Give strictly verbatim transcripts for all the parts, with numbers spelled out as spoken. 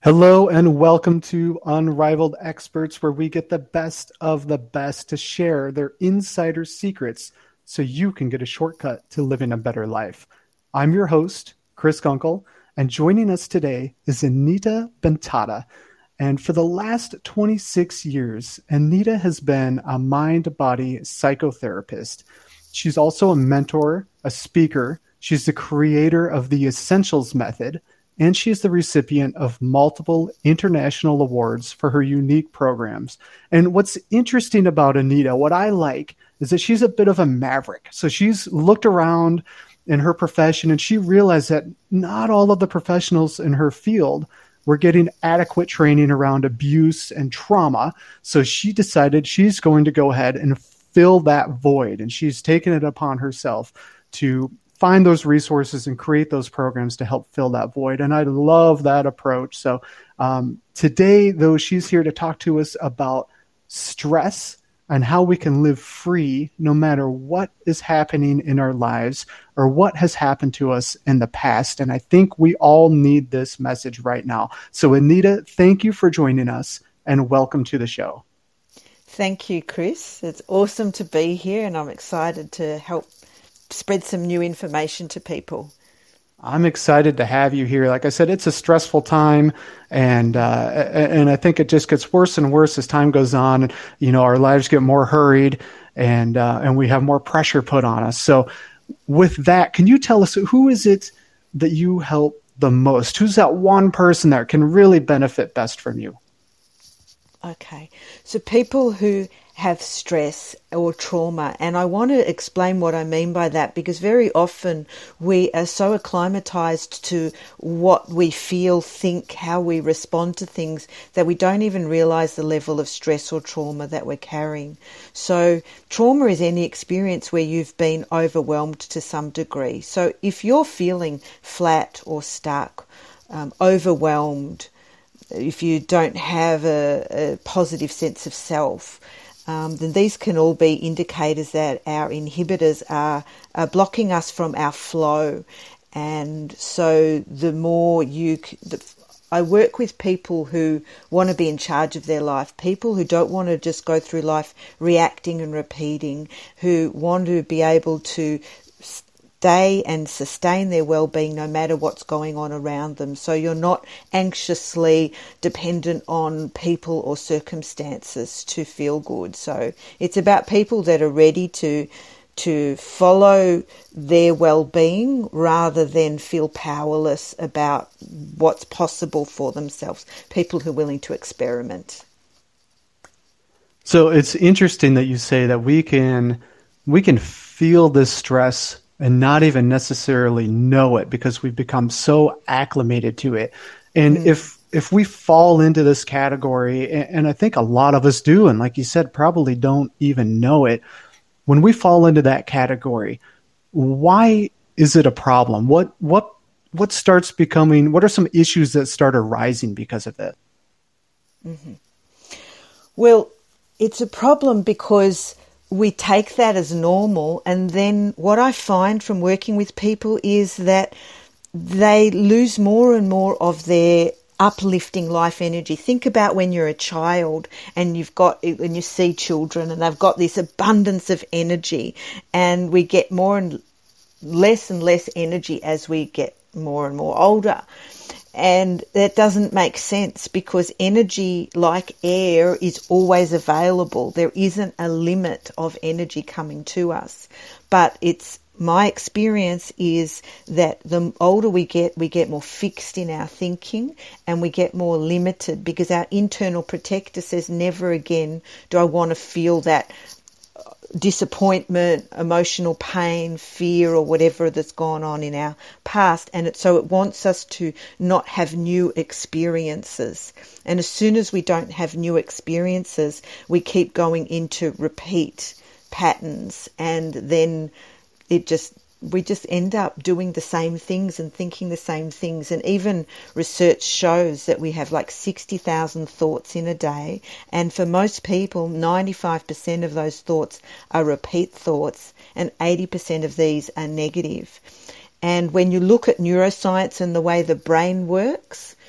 Hello and welcome to Unrivaled Experts, where we get the best of the best to share their insider secrets so you can get a shortcut to living a better life. I'm your host, Chris Gunkel, and joining us today is Anita Bentata. And for the last twenty-six years, Anita has been a mind-body psychotherapist. She's also a mentor, a speaker. She's the creator of the Essentials Method, and she is the recipient of multiple international awards for her unique programs. And what's interesting about Anita, what I like, is that she's a bit of a maverick. So she's looked around in her profession and she realized that not all of the professionals in her field were getting adequate training around abuse and trauma. So she decided she's going to go ahead and fill that void. And she's taken it upon herself to find those resources and create those programs to help fill that void. And I love that approach. So um, today, though, she's here to talk to us about stress and how we can live free no matter what is happening in our lives or what has happened to us in the past. And I think we all need this message right now. So Anita, thank you for joining us and welcome to the show. Thank you, Chris. It's awesome to be here and I'm excited to help spread some new information to people. I'm excited to have you here. Like I said, it's a stressful time, and uh, and I think it just gets worse and worse as time goes on. You know, our lives get more hurried, and uh, and we have more pressure put on us. So, with that, can you tell us who is it that you help the most? Who's that one person that can really benefit best from you? Okay, so people who have stress or trauma, and I want to explain what I mean by that, because very often we are so acclimatized to what we feel, think, how we respond to things that we don't even realize the level of stress or trauma that we're carrying. So trauma is any experience where you've been overwhelmed to some degree. So if you're feeling flat or stuck, um, overwhelmed, if you don't have a, a positive sense of self, um, then these can all be indicators that our inhibitors are, are blocking us from our flow. And so the more you... The, I work with people who want to be in charge of their life, people who don't want to just go through life reacting and repeating, who want to be able to stay and sustain their well-being no matter what's going on around them. So you're not anxiously dependent on people or circumstances to feel good. So it's about people that are ready to to follow their well-being rather than feel powerless about what's possible for themselves. People who are willing to experiment. So it's interesting that you say that we can we can feel this stress and not even necessarily know it because we've become so acclimated to it. And mm. if if we fall into this category, and, and I think a lot of us do, and like you said, probably don't even know it, when we fall into that category, why is it a problem? What what what starts becoming, what are some issues that start arising because of that? Mm-hmm. Well, it's a problem because we take that as normal, and then what I find from working with people is that they lose more and more of their uplifting life energy. Think about when you're a child and you've got, when you see children and they've got this abundance of energy, and we get more and less and less energy as we get more and more older. And that doesn't make sense because energy, like air, is always available. There isn't a limit of energy coming to us. But it's my experience is that the older we get, we get more fixed in our thinking and we get more limited because our internal protector says, never again do I want to feel that disappointment, emotional pain, fear, or whatever that's gone on in our past. And it, so it wants us to not have new experiences. And as soon as we don't have new experiences, we keep going into repeat patterns, and then it just we just end up doing the same things and thinking the same things. And even research shows that we have like sixty thousand thoughts in a day. And for most people, ninety-five percent of those thoughts are repeat thoughts, and eighty percent of these are negative. And when you look at neuroscience and the way the brain works,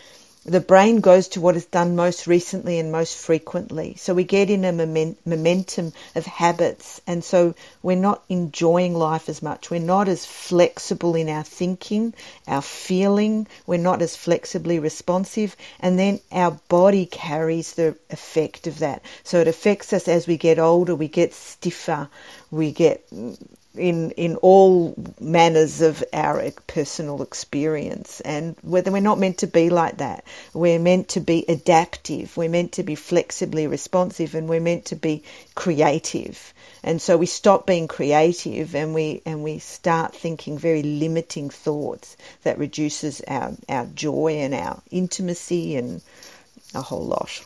The brain goes to what is done most recently and most frequently. So we get in a moment, momentum of habits. And so we're not enjoying life as much. We're not as flexible in our thinking, our feeling. We're not as flexibly responsive. And then our body carries the effect of that. So it affects us as we get older. We get stiffer. We get in in all manners of our personal experience, and whether we're not meant to be like that. We're meant to be adaptive, we're meant to be flexibly responsive, and we're meant to be creative. And so we stop being creative and we and we start thinking very limiting thoughts that reduces our, our joy and our intimacy and a whole lot.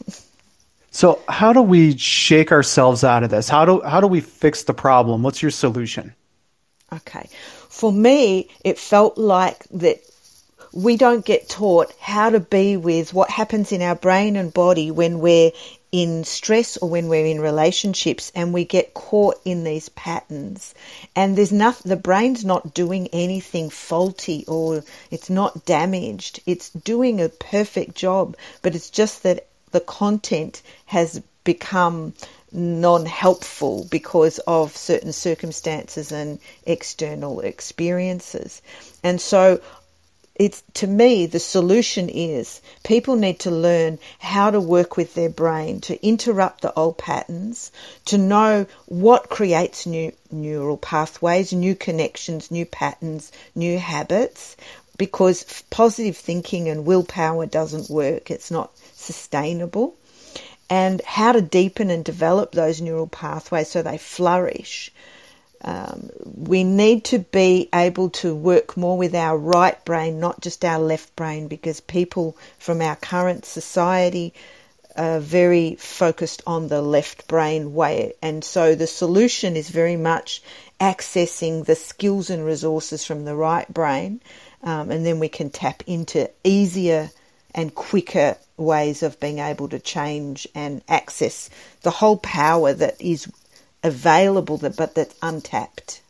So how do we shake ourselves out of this? How do how do we fix the problem? What's your solution? Okay. For me, it felt like that we don't get taught how to be with what happens in our brain and body when we're in stress or when we're in relationships, and we get caught in these patterns. And there's nothing, the brain's not doing anything faulty or it's not damaged. It's doing a perfect job, but it's just that the content has become non-helpful because of certain circumstances and external experiences. And so it's, to me, the solution is people need to learn how to work with their brain, to interrupt the old patterns, to know what creates new neural pathways, new connections, new patterns, new habits, because positive thinking and willpower doesn't work. It's not sustainable. And how to deepen and develop those neural pathways so they flourish. Um, we need to be able to work more with our right brain, not just our left brain, because people from our current society are very focused on the left brain way. And so the solution is very much accessing the skills and resources from the right brain, um, and then we can tap into easier and quicker ways of being able to change and access the whole power that is available but that's untapped.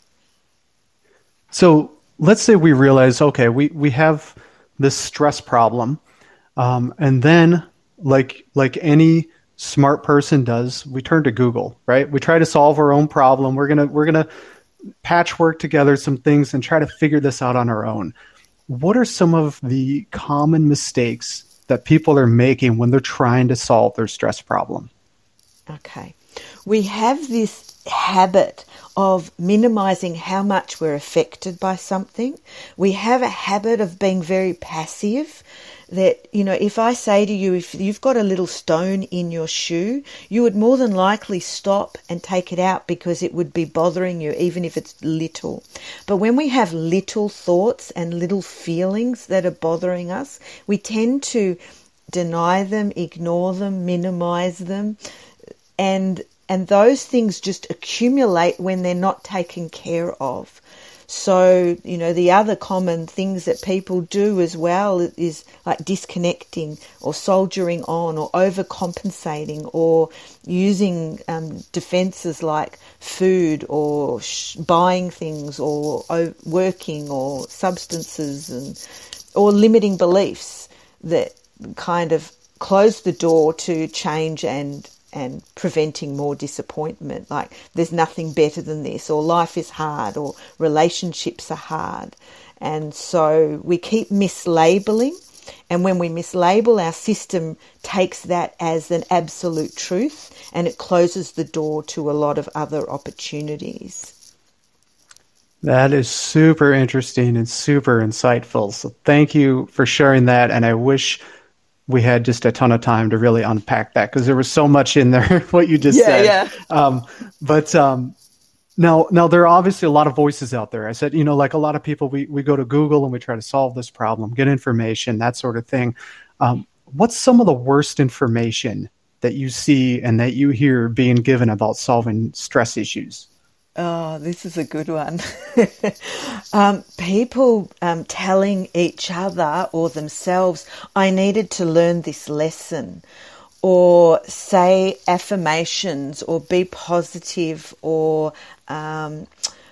So let's say we realize, okay, we, we have this stress problem, um, and then like like any smart person does, we turn to Google, right? We try to solve our own problem. We're gonna we're gonna patchwork together some things and try to figure this out on our own. What are some of the common mistakes that people are making when they're trying to solve their stress problem? Okay. We have this habit of minimizing how much we're affected by something. We have a habit of being very passive. That, you know, if I say to you, if you've got a little stone in your shoe, you would more than likely stop and take it out because it would be bothering you, even if it's little. But when we have little thoughts and little feelings that are bothering us, we tend to deny them, ignore them, minimize them, and and those things just accumulate when they're not taken care of. So, you know, the other common things that people do as well is like disconnecting or soldiering on or overcompensating or using um, defenses like food or sh- buying things or o- working or substances and or limiting beliefs that kind of close the door to change and and preventing more disappointment, like there's nothing better than this, or life is hard, or relationships are hard. And so we keep mislabeling, and when we mislabel, our system takes that as an absolute truth, and it closes the door to a lot of other opportunities. That is super interesting and super insightful. So thank you for sharing that, and I wish we had just a ton of time to really unpack that because there was so much in there, what you just yeah, said. Yeah. Um, but um, now, now there are obviously a lot of voices out there. I said, you know, like a lot of people, we, we go to Google and we try to solve this problem, get information, that sort of thing. Um, what's some of the worst information that you see and that you hear being given about solving stress issues? Oh, this is a good one. um, people um, telling each other or themselves, I needed to learn this lesson, or say affirmations, or be positive, or um,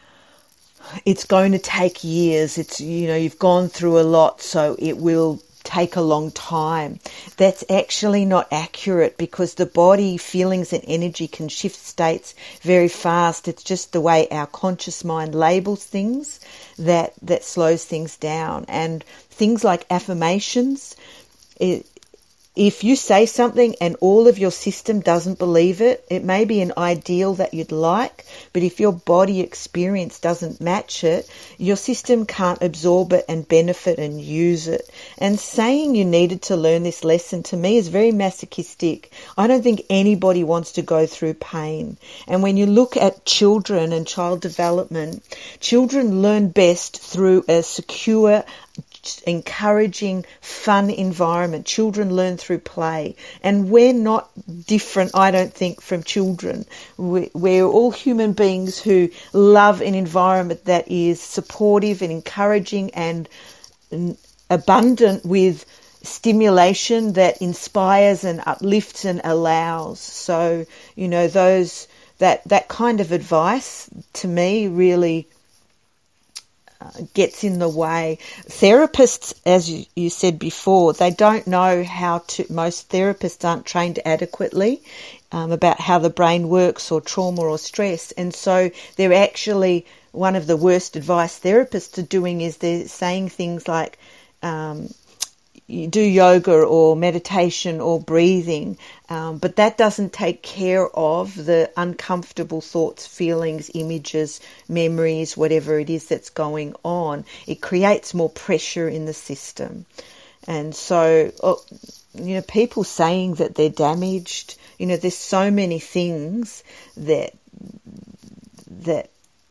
it's going to take years. It's, you know, you've gone through a lot, so it will take a long time. That's actually not accurate, because the body, feelings and energy can shift states very fast. It's just the way our conscious mind labels things that, that slows things down. And things like affirmations, it, if you say something and all of your system doesn't believe it, it may be an ideal that you'd like, but if your body experience doesn't match it, your system can't absorb it and benefit and use it. And saying you needed to learn this lesson, to me, is very masochistic. I don't think anybody wants to go through pain. And when you look at children and child development, children learn best through a secure, encouraging, fun environment. Children learn through play, and we're not different, I don't think, from children. We're all human beings who love an environment that is supportive and encouraging and abundant with stimulation that inspires and uplifts and allows. So, you know, those that that kind of advice, to me, really Uh, gets in the way. Therapists, as you, you said before, they don't know how to, most therapists aren't trained adequately um, about how the brain works, or trauma or stress. And so they're actually, one of the worst advice therapists are doing is they're saying things like, um, you do yoga or meditation or breathing, um, but that doesn't take care of the uncomfortable thoughts, feelings, images, memories, whatever it is that's going on. It creates more pressure in the system. And so, you know, people saying that they're damaged, you know, there's so many things that that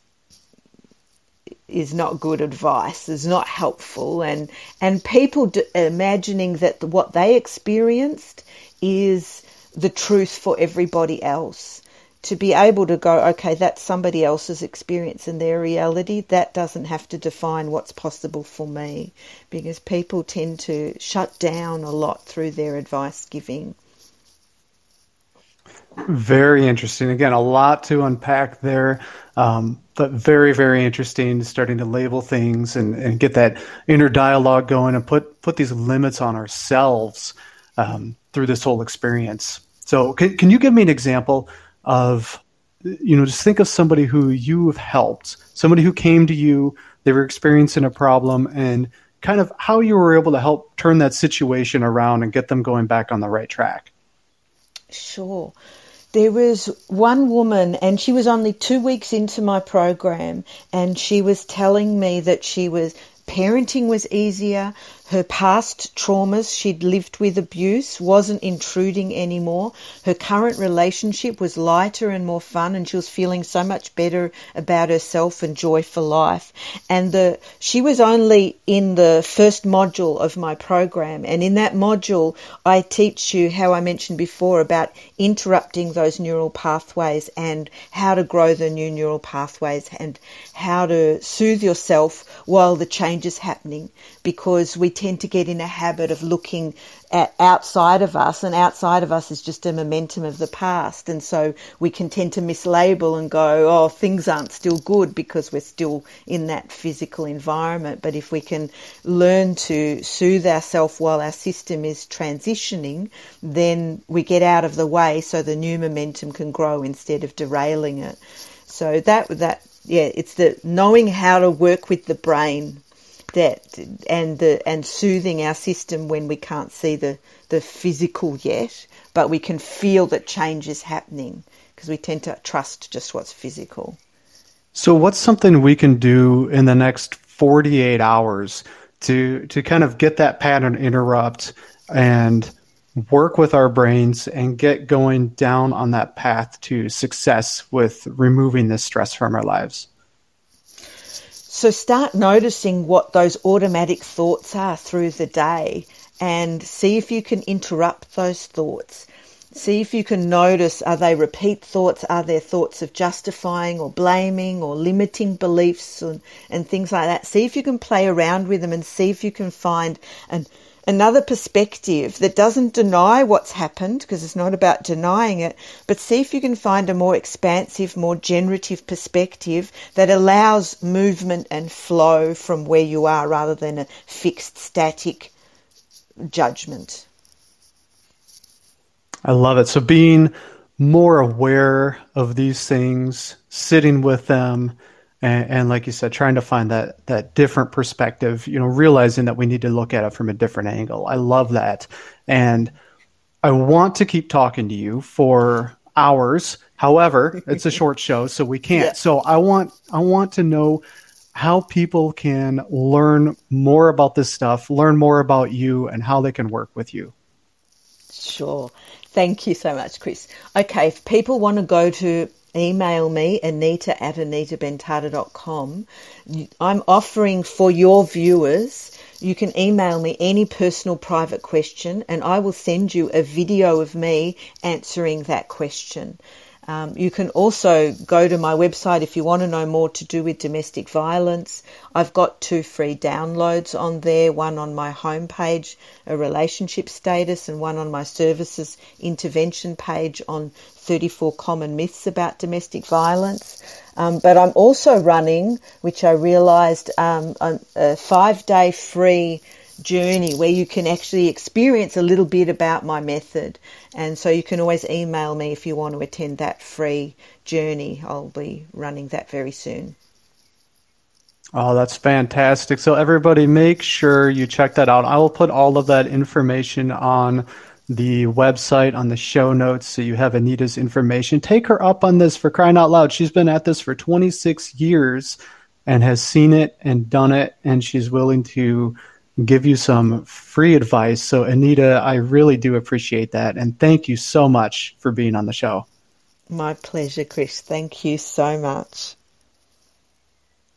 is not good advice, is not helpful, and and people d- imagining that the, what they experienced is the truth for everybody else. To be able to go, okay, that's somebody else's experience and their reality, that doesn't have to define what's possible for me, because people tend to shut down a lot through their advice giving. Very interesting. Again, a lot to unpack there, um, but very, very interesting, starting to label things and, and get that inner dialogue going and put, put these limits on ourselves um, through this whole experience. So can, can you give me an example of, you know, just think of somebody who you have helped, somebody who came to you, they were experiencing a problem, and kind of how you were able to help turn that situation around and get them going back on the right track? Sure. There was one woman, and she was only two weeks into my program, and she was telling me that she was parenting was easier. Her past traumas, she'd lived with abuse, wasn't intruding anymore. Her current relationship was lighter and more fun, and she was feeling so much better about herself and joy for life. And the she was only in the first module of my program, and in that module I teach you how I mentioned before about interrupting those neural pathways and how to grow the new neural pathways and how to soothe yourself while the change is happening, because we tend to get in a habit of looking at outside of us, and outside of us is just a momentum of the past. And so we can tend to mislabel and go, oh, things aren't still good because we're still in that physical environment. But if we can learn to soothe ourselves while our system is transitioning, then we get out of the way so the new momentum can grow instead of derailing it. So that, that, yeah, it's the knowing how to work with the brain that and the and soothing our system when we can't see the, the physical yet, but we can feel that change is happening because we tend to trust just what's physical. So what's something we can do in the next forty-eight hours to to kind of get that pattern interrupt and work with our brains and get going down on that path to success with removing this stress from our lives? So start noticing what those automatic thoughts are through the day and see if you can interrupt those thoughts. See if you can notice, are they repeat thoughts? Are there thoughts of justifying or blaming or limiting beliefs and, and things like that? See if you can play around with them and see if you can find an another perspective that doesn't deny what's happened, because it's not about denying it, but see if you can find a more expansive, more generative perspective that allows movement and flow from where you are rather than a fixed, static judgment. I love it. So being more aware of these things, sitting with them, and, and like you said, trying to find that that different perspective, you know, realizing that we need to look at it from a different angle. I love that. And I want to keep talking to you for hours. However, it's a short show, so we can't. Yeah. So I want I want to know how people can learn more about this stuff, learn more about you, and how they can work with you. Sure. Thank you so much, Chris. Okay, if people want to go to email me, Anita at anita bentata dot com, I'm offering for your viewers, you can email me any personal private question and I will send you a video of me answering that question. Um, you can also go to my website if you want to know more to do with domestic violence. I've got two free downloads on there, one on my homepage, a relationship status, and one on my services intervention page on thirty-four common myths about domestic violence. Um, but I'm also running, which I realised, um, a, a five-day free journey where you can actually experience a little bit about my method. And so you can always email me if you want to attend that free journey. I'll be running that very soon. Oh, that's fantastic. So everybody make sure you check that out. I will put all of that information on the website, on the show notes, so you have Anita's information. Take her up on this, for crying out loud. She's been at this for twenty-six years and has seen it and done it, and she's willing to give you some free advice. So Anita, I really do appreciate that. And thank you so much for being on the show. My pleasure, Chris. Thank you so much.